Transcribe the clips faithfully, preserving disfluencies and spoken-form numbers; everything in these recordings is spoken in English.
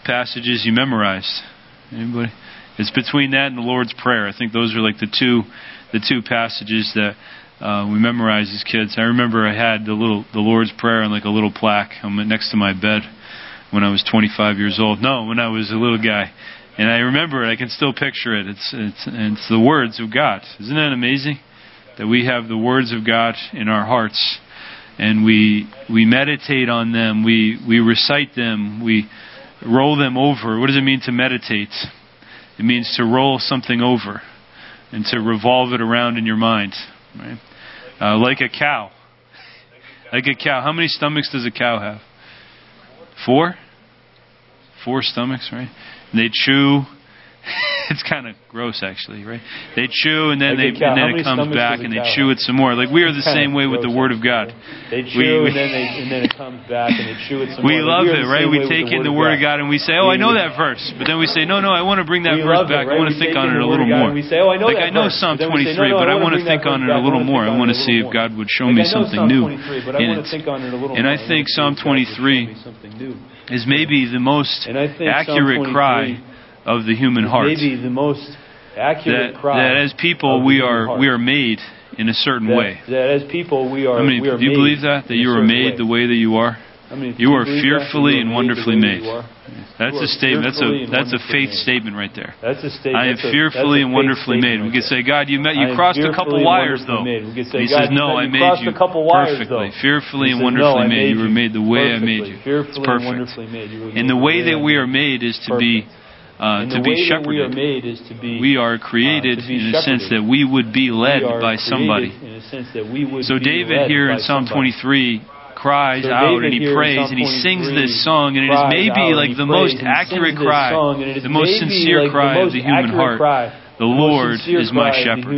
passages you memorized? Anybody? It's between that and the Lord's Prayer. I think those are like the two, the two passages that uh, we memorize as kids. I remember I had the little, the Lord's Prayer on like a little plaque next to my bed when I was twenty-five years old. No, when I was a little guy, and I remember it. I can still picture it. It's it's it's the words of God. Isn't that amazing? That we have the words of God in our hearts, and we we meditate on them. We we recite them. We roll them over. What does it mean to meditate? It means to roll something over and to revolve it around in your mind, right? Uh, like a cow. Like a cow. How many stomachs does a cow have? Four? Four stomachs, right? And they chew. It's kind of gross, actually, right? They chew, and then they and then it comes back, and they chew it some more. Like we are the same way with the Word of God. They chew, and then they and then it comes back, and they chew it some more. We love it, right? We take in the Word of God, and we say, "Oh, I know that verse," but then we say, "No, no, I want to bring that verse back. I want to think on it a little more." Like I know Psalm twenty-three, but I want to think on it a little more. I want to see if God would show me something new in it. And I think Psalm twenty-three is maybe the most accurate cry of the human heart. Maybe the most accurate that, cry. That as people we are heart. we are made in a certain that, way. That as people we are. I mean, we are do you believe that that you are made way. the way that you are? I mean, you, you are fearfully and wonderfully made. That's a statement. That's a that's a faith made. statement right there. That's a statement. I am fearfully and wonderfully made. Right we could say, God, you met, you I crossed a couple wires though. Made. We could say, and he God, says, No, I made you wires, perfectly, though. fearfully he and says, wonderfully no, made. You were made the way perfectly, I made you. It's perfect. Made. You and the way that we are made is to be. Uh, to be shepherded. We are, made is to be, we are created uh, in a sense that we would be led by somebody. In a sense that we would so be David led here in by Psalm twenty-three cries so out David and he prays and he sings this song, and it is maybe like the most accurate cry, the most sincere cry of the human heart. The Lord is my shepherd.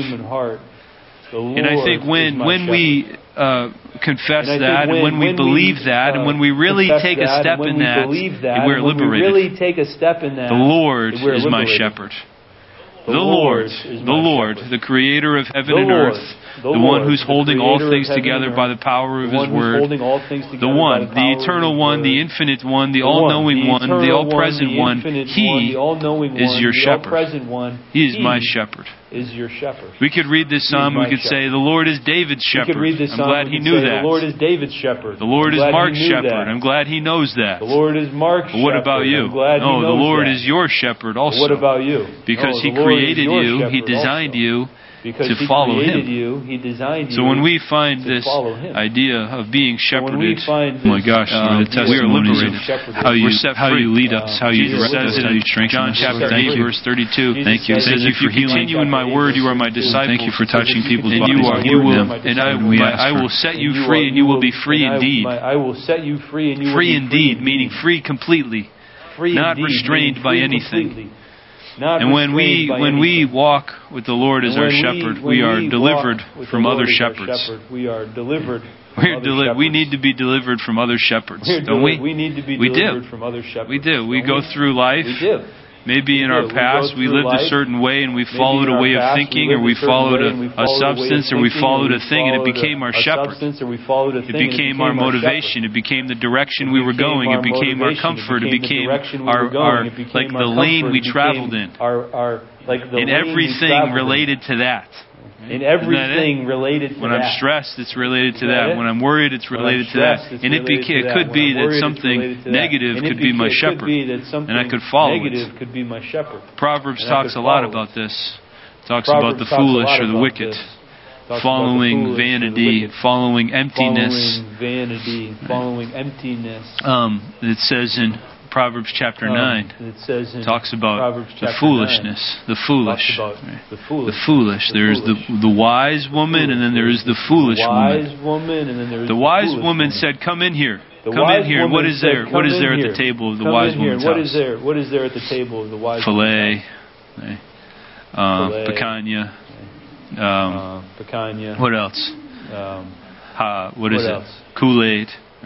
And I think when when we uh, confess that, and when we believe that, and when we really take a step in that, we're liberated. The Lord is my shepherd. The Lord, the Lord, the Creator of heaven and earth, the one who's holding all things together by the power of His Word, the one, the eternal one, the infinite one, the all-knowing one, the all-present one, He is your shepherd. He is my shepherd. Is your shepherd. We could read this psalm. We could say, "The Lord is David's shepherd." I'm glad he knew that. The Lord is David's shepherd. The Lord is Mark's shepherd. I'm glad he knows that. The Lord is Mark's shepherd. But what about you? No, the Lord is your shepherd also. What about you? Because He created you, He designed you to follow Him. So when we find this idea of being shepherded, oh my gosh, uh, we are liberated. How you, how you lead us, how you direct us, how you strengthen us. John chapter eight, verse thirty-two. Thank you. It says, "If you continue in my word, you are my disciple." Thank you for touching people's and bodies. you are, you will, and I, I will set you free, and you will be free indeed. I will set you free, and you will free be free indeed, meaning free completely, not restrained by anything. Not and when we when anything. we walk with the Lord as our shepherd, we, we are we delivered from other shepherds. Shepherd, we are delivered. We're deli- we need to be delivered from other shepherds, We're don't we? We need to be we delivered do. from other shepherds. We do. We go we? through life. We do. Maybe in we our past we, we lived life. a certain way and we Maybe followed a way of past, thinking, we or we followed a, we a followed substance, or we followed a thing, and it became our shepherd. It became our motivation. It became the direction we were going. It became our comfort. It became our, our like the lane we traveled in. And everything related to that. In everything related to when that. When I'm stressed, it's related to that. When I'm worried, it's related to that. And it, beca- it could be that something negative could be my shepherd, and I could follow it. Could be my shepherd. Proverbs talks a lot about this. It talks about the foolish or the wicked, following vanity, following emptiness. Following vanity, following emptiness. Um, it says in Proverbs chapter nine, um, it says in talks about the foolishness, nine, the foolish, right? the foolish, the foolish. The there's foolish. the the wise woman, and then there is the foolish the wise woman. woman, and then there is the, the wise woman said, "Come in here, the come in here. What is there? Said, what is there at here. the table of the come wise woman's what house? What is there? What is there at the table of the wise Filet, woman's house? uh, Filet, picanha, um, uh, picanha. What else? Um, uh, what, what is else? it? Kool-Aid.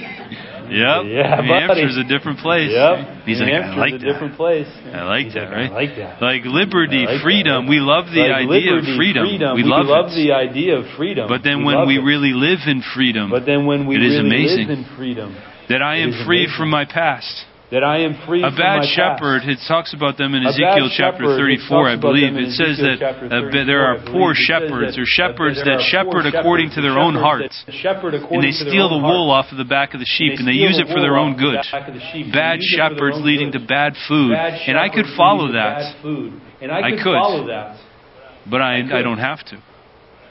Yep. Yeah, New Hampshire's a different place. Yep. He's New like, Hampshire's I like a that. different place. I like He's that, like, right? I like that. Like liberty, I like freedom. that, right? We love the like idea liberty, of freedom. freedom. We, We love love it. the idea of freedom. But then we when we it. really live in freedom, but then when we it is really amazing live in freedom, that I am it is free amazing. from my past. That I am free A from bad my shepherd, past. it talks about them in A Ezekiel bad chapter shepherd, it thirty-four, I talks about believe. them in It says Ezekiel that chapter uh, thirty-four, there are I believe. poor It says shepherds, that, or shepherds uh, that there are shepherd poor according shepherds, to their shepherds own hearts. that shepherd And according they to their steal own the wool hearts. off of the back of the sheep, and And they they use steal it the for their wool own off the good. back of the sheep, and Bad they use it for their shepherds own leading good. to bad food. Bad And I could shepherds follow leading to that, bad food. And I I could, could. follow that. but I, I I could. don't have to.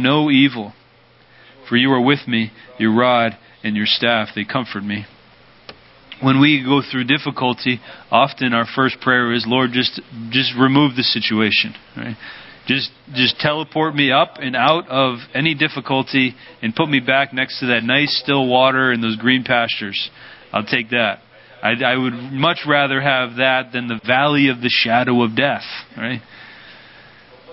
no evil. For you are with me, your rod and your staff, they comfort me. When we go through difficulty, often our first prayer is, Lord, just just remove the situation. Right? Just just teleport me up and out of any difficulty and put me back next to that nice still water and those green pastures. I'll take that. I, I would much rather have that than the valley of the shadow of death. Right?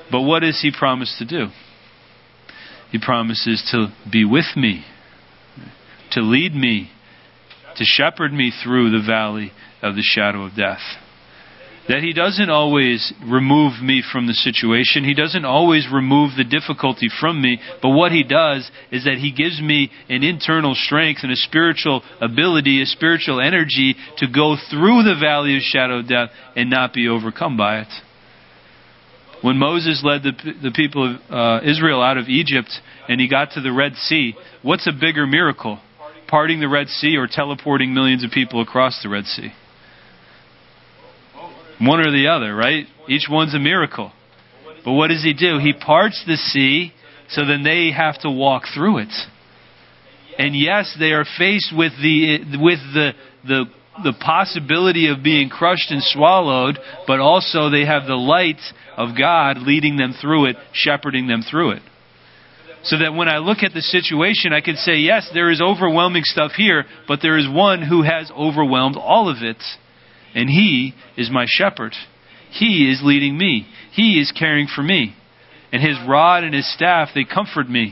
But what does He promise to do? He promises to be with me, to lead me, to shepherd me through the valley of the shadow of death. That He doesn't always remove me from the situation. He doesn't always remove the difficulty from me. But what He does is that He gives me an internal strength and a spiritual ability, a spiritual energy to go through the valley of shadow of death and not be overcome by it. When Moses led the, the people of uh, Israel out of Egypt and he got to the Red Sea, what's a bigger miracle? Parting the Red Sea or teleporting millions of people across the Red Sea? One or the other, right? Each one's a miracle. But what does He do? He parts the sea so then they have to walk through it. And yes, they are faced with the with the the the possibility of being crushed and swallowed, but also they have the light of God leading them through it, shepherding them through it. So that when I look at the situation, I can say, yes, there is overwhelming stuff here, but there is one who has overwhelmed all of it. And He is my shepherd. He is leading me. He is caring for me. And His rod and His staff, they comfort me.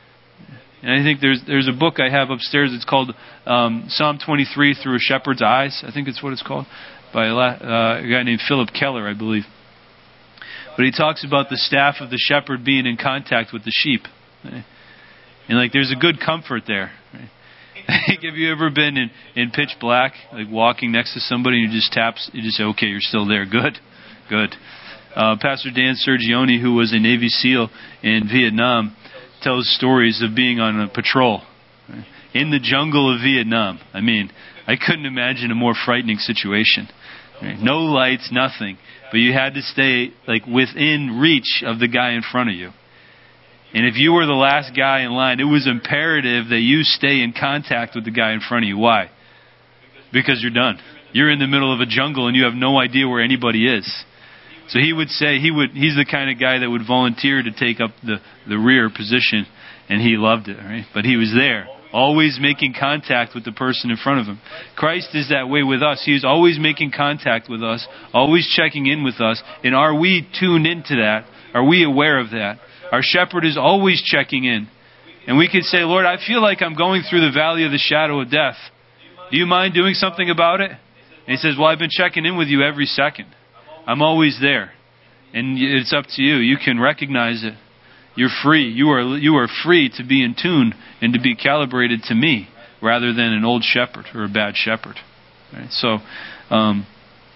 And I think there's there's a book I have upstairs. It's called um, Psalm twenty-three Through a Shepherd's Eyes. I think it's what it's called. By a, uh, a guy named Philip Keller, I believe. But he talks about the staff of the shepherd being in contact with the sheep. Right? And like there's a good comfort there. Right? Have you ever been in, in pitch black, like walking next to somebody and you just taps, you just say, okay, you're still there. Good. Good. Uh, Pastor Dan Sergioni, who was a Navy SEAL in Vietnam, tells stories of being on a patrol right? in the jungle of Vietnam. I mean, I couldn't imagine a more frightening situation. Right? No lights, nothing. But you had to stay like within reach of the guy in front of you. And if you were the last guy in line, it was imperative that you stay in contact with the guy in front of you. Why? Because you're done. You're in the middle of a jungle and you have no idea where anybody is. So he would say, he would, he's the kind of guy that would volunteer to take up the, the rear position, and he loved it, right? But he was there, always making contact with the person in front of him. Christ is that way with us. He is always making contact with us, always checking in with us. And are we tuned into that? Are we aware of that? Our shepherd is always checking in. And we could say, Lord, I feel like I'm going through the valley of the shadow of death. Do you mind doing something about it? And He says, well, I've been checking in with you every second. I'm always there. And it's up to you. You can recognize it. You're free. You are you are free to be in tune and to be calibrated to me rather than an old shepherd or a bad shepherd. Right? So um,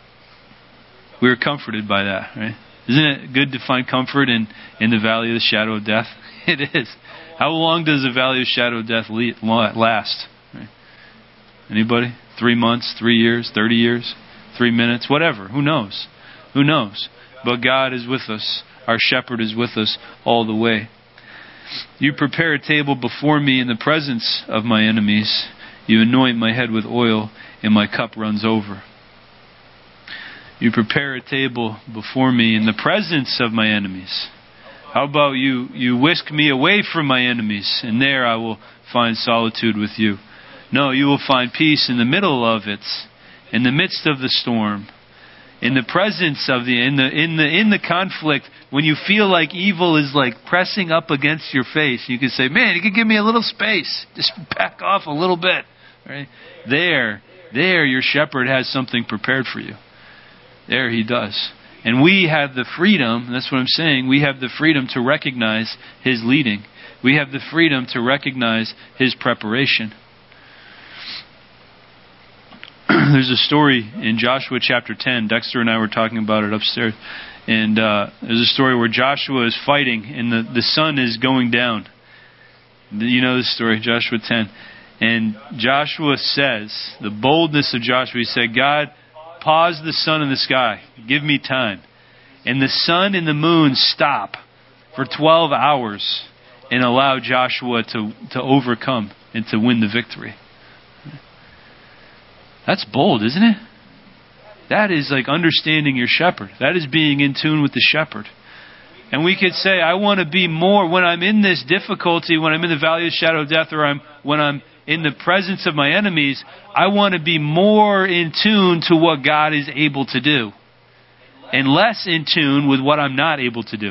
we are comforted by that. Right? Isn't it good to find comfort in, in the valley of the shadow of death? It is. How long does the valley of shadow of death last? Right? Anybody? Three months, three years, thirty years, three minutes, whatever. Who knows? Who knows? But God is with us. Our shepherd is with us all the way. You prepare a table before me in the presence of my enemies. You anoint my head with oil, and my cup runs over. You prepare a table before me in the presence of my enemies. How about you, you whisk me away from my enemies, and there I will find solitude with you. No, you will find peace in the middle of it, in the midst of the storm. In the presence of the in the in the in the conflict, when you feel like evil is like pressing up against your face, you can say, "Man, you can give me a little space. Just back off a little bit." Right? There, there, your shepherd has something prepared for you. There he does, and we have the freedom. That's what I'm saying. We have the freedom to recognize His leading. We have the freedom to recognize His preparation. There's a story in Joshua chapter ten. Dexter and I were talking about it upstairs. And uh, there's a story where Joshua is fighting and the, the sun is going down. You know the story, Joshua ten. And Joshua says, the boldness of Joshua, he said, God, pause the sun in the sky. Give me time. And the sun and the moon stop for twelve hours and allow Joshua to, to overcome and to win the victory. That's bold, isn't it? That is like understanding your shepherd. That is being in tune with the shepherd. And we could say, I want to be more when I'm in this difficulty, when I'm in the valley of the shadow of death, or I'm when I'm in the presence of my enemies, I want to be more in tune to what God is able to do. And less in tune with what I'm not able to do.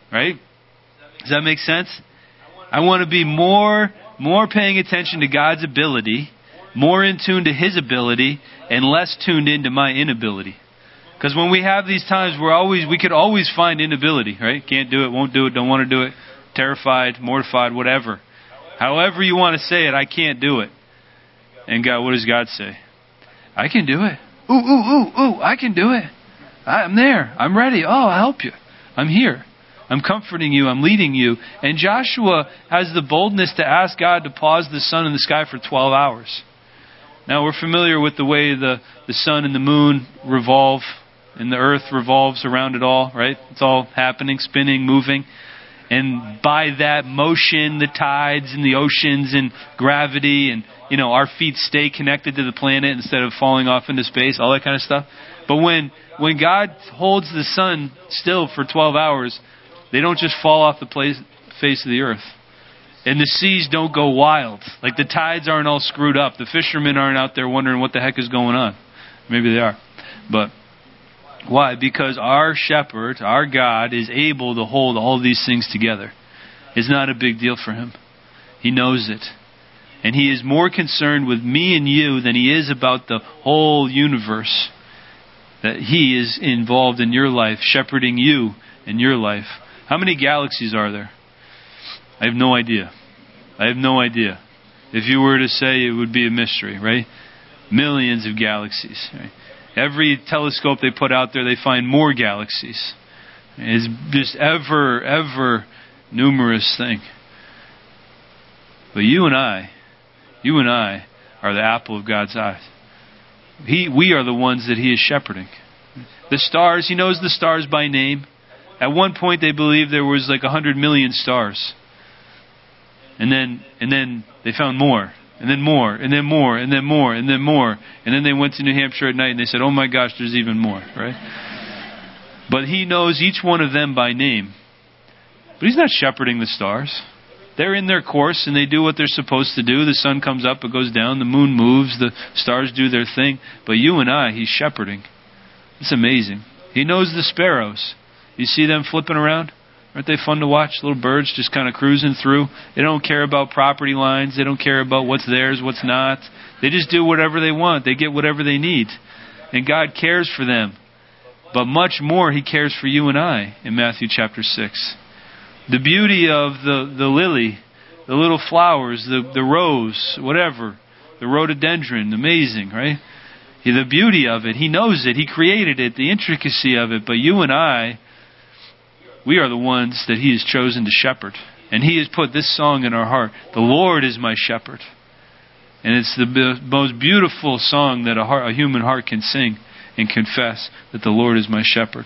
Right? Does that make sense? I want to be more, more paying attention to God's ability, more in tune to His ability, and less tuned into my inability. Because when we have these times, we're always, we could always find inability, right? Can't do it, won't do it, don't want to do it, terrified, mortified, whatever. However you want to say it, I can't do it. And God, what does God say? I can do it. Ooh, ooh, ooh, ooh, I can do it. I'm there. I'm ready. Oh, I'll help you. I'm here. I'm comforting you. I'm leading you. And Joshua has the boldness to ask God to pause the sun in the sky for twelve hours. Now, we're familiar with the way the, the sun and the moon revolve, and the earth revolves around it all, right? It's all happening, spinning, moving. And by that motion, the tides and the oceans and gravity and, you know, our feet stay connected to the planet instead of falling off into space, all that kind of stuff. But when when God holds the sun still for twelve hours, they don't just fall off the place, face of the earth. And the seas don't go wild. Like the tides aren't all screwed up. The fishermen aren't out there wondering what the heck is going on. Maybe they are. But why? Because our shepherd, our God, is able to hold all these things together. It's not a big deal for Him. He knows it. And He is more concerned with me and you than He is about the whole universe. That He is involved in your life, shepherding you in your life. How many galaxies are there? I have no idea. I have no idea. If you were to say, it would be a mystery, right? Millions of galaxies. Right? Every telescope they put out there, they find more galaxies. It's just ever, ever numerous thing. But you and I, you and I are the apple of God's eye. He, we are the ones that He is shepherding. The stars, He knows the stars by name. At one point they believed there was like a hundred million stars. And then, and then they found more. And then more, and then more, and then more, and then more. And then they went to New Hampshire at night and they said, oh my gosh, there's even more, right? But He knows each one of them by name. But He's not shepherding the stars. They're in their course and they do what they're supposed to do. The sun comes up, it goes down, the moon moves, the stars do their thing. But you and I, He's shepherding. It's amazing. He knows the sparrows. You see them flipping around? Aren't they fun to watch? Little birds just kind of cruising through. They don't care about property lines. They don't care about what's theirs, what's not. They just do whatever they want. They get whatever they need. And God cares for them. But much more He cares for you and I in Matthew chapter six. The beauty of the, the lily, the little flowers, the, the rose, whatever, the rhododendron, amazing, right? The beauty of it, He knows it. He created it, the intricacy of it. But you and I, we are the ones that He has chosen to shepherd. And He has put this song in our heart. The Lord is my shepherd. And it's the most beautiful song that a, heart, a human heart can sing and confess, that the Lord is my shepherd.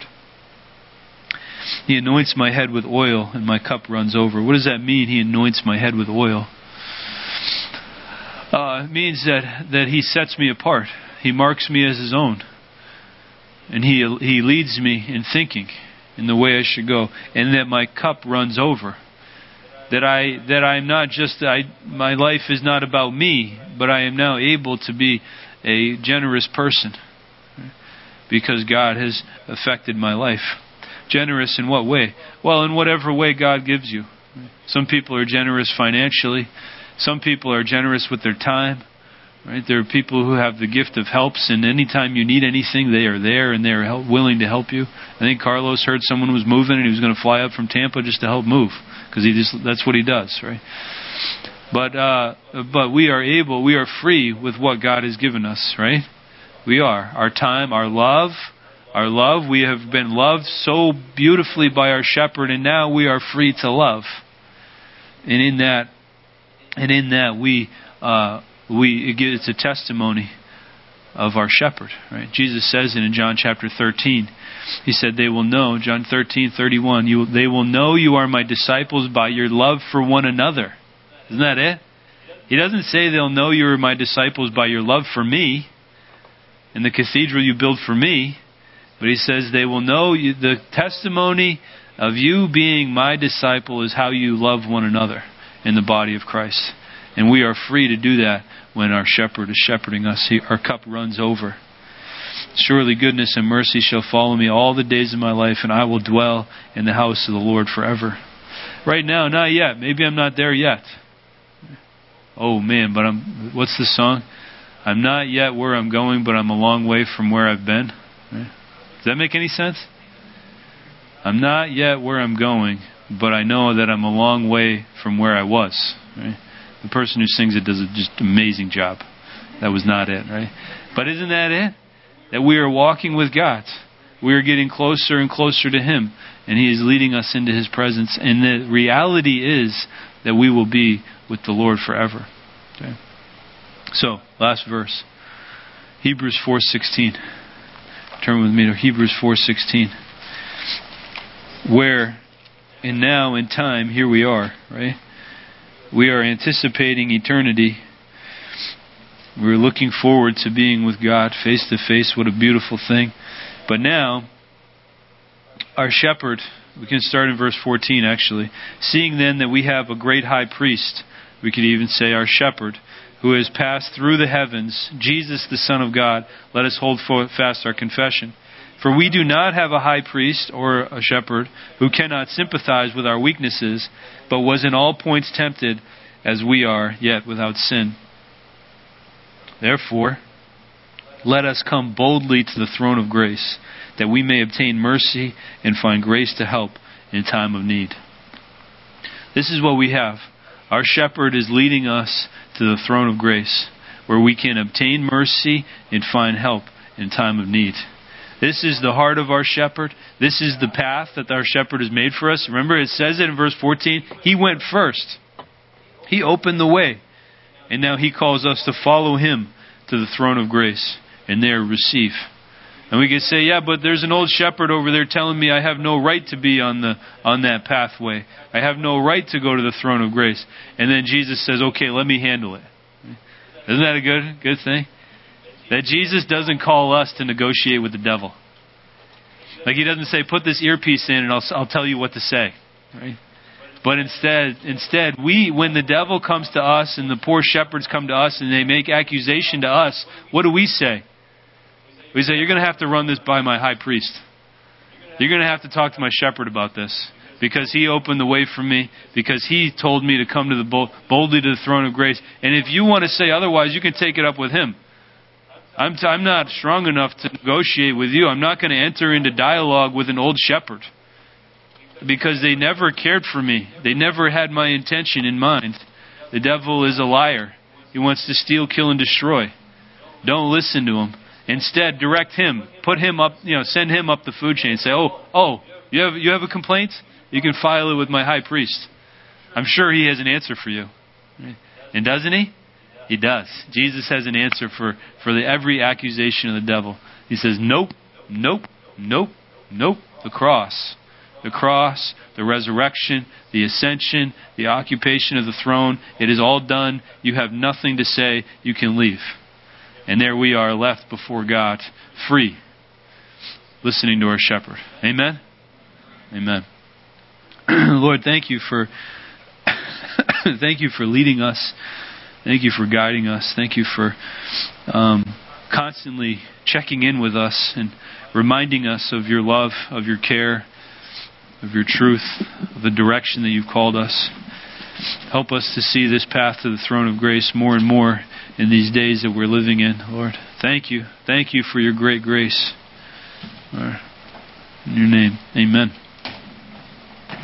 He anoints my head with oil and my cup runs over. What does that mean, He anoints my head with oil? Uh, it means that, that He sets me apart. He marks me as His own. And He He leads me in thinking in the way I should go. And that my cup runs over. That I that I'm not just, I, my life is not about me, but I am now able to be a generous person. Because God has affected my life. Generous in what way? Well, in whatever way God gives you. Some people are generous financially. Some people are generous with their time. Right? There are people who have the gift of helps, and anytime you need anything, they are there and they are help, willing to help you. I think Carlos heard someone was moving and he was going to fly up from Tampa just to help move, because he just that's what he does, right? But uh, but we are able, we are free with what God has given us, right? We are. Our time, our love, our love. We have been loved so beautifully by our shepherd, and now we are free to love. And in that, and in that we. Uh, We it's a testimony of our shepherd, right? Jesus says it in John chapter thirteen. He said, "They will know." John thirteen thirty one. You, they will know you are my disciples by your love for one another. Isn't that it? He doesn't say they'll know you are my disciples by your love for me, and the cathedral you build for me. But He says they will know you. The testimony of you being my disciple is how you love one another in the body of Christ. And we are free to do that when our shepherd is shepherding us. He, our cup runs over. Surely goodness and mercy shall follow me all the days of my life, and I will dwell in the house of the Lord forever. Right now, not yet. Maybe I'm not there yet. Oh man, but I'm, what's the song? I'm not yet where I'm going, but I'm a long way from where I've been. Right? Does that make any sense? I'm not yet where I'm going, but I know that I'm a long way from where I was. Right? The person who sings it does a just amazing job. That was not it, right? But isn't that it? That we are walking with God. We are getting closer and closer to Him, and He is leading us into His presence. And the reality is that we will be with the Lord forever. Okay? So, last verse. Hebrews four sixteen. Turn with me to Hebrews four sixteen. Where, and now in time, here we are, right? We are anticipating eternity. We're looking forward to being with God face to face. What a beautiful thing. But now, our shepherd, we can start in verse fourteen actually. Seeing then that we have a great high priest, we could even say our shepherd, who has passed through the heavens, Jesus the Son of God, let us hold fast our confession. For we do not have a high priest or a shepherd who cannot sympathize with our weaknesses, but was in all points tempted as we are, yet without sin. Therefore, let us come boldly to the throne of grace, that we may obtain mercy and find grace to help in time of need. This is what we have. Our shepherd is leading us to the throne of grace, where we can obtain mercy and find help in time of need. This is the heart of our shepherd. This is the path that our shepherd has made for us. Remember, it says it in verse fourteen. He went first. He opened the way. And now He calls us to follow Him to the throne of grace and there receive. And we could say, yeah, but there's an old shepherd over there telling me I have no right to be on the on that pathway. I have no right to go to the throne of grace. And then Jesus says, okay, let me handle it. Isn't that a good good thing? That Jesus doesn't call us to negotiate with the devil. Like He doesn't say, put this earpiece in and I'll, I'll tell you what to say. Right? But instead, instead, we, when the devil comes to us and the poor shepherds come to us and they make accusation to us, what do we say? We say, you're going to have to run this by my high priest. You're going to have to talk to my shepherd about this. Because he opened the way for me. Because he told me to come to the bold, boldly to the throne of grace. And if you want to say otherwise, you can take it up with him. I'm, t- I'm not strong enough to negotiate with you. I'm not going to enter into dialogue with an old shepherd. Because they never cared for me. They never had my intention in mind. The devil is a liar. He wants to steal, kill, and destroy. Don't listen to him. Instead, direct him. Put him up, you know, send him up the food chain. Say, oh, oh, you have you have a complaint? You can file it with my high priest. I'm sure he has an answer for you. And doesn't he? He does. Jesus has an answer for, for the, every accusation of the devil. He says, nope, nope, nope, nope. The cross. The cross, the resurrection, the ascension, the occupation of the throne. It is all done. You have nothing to say. You can leave. And there we are left before God, free, listening to our shepherd. Amen? Amen. Lord, thank you for thank you for leading us. Thank you for guiding us. Thank you for um, constantly checking in with us and reminding us of your love, of your care, of your truth, of the direction that you've called us. Help us to see this path to the throne of grace more and more in these days that we're living in, Lord. Thank you. Thank you for your great grace. Lord, in your name, amen.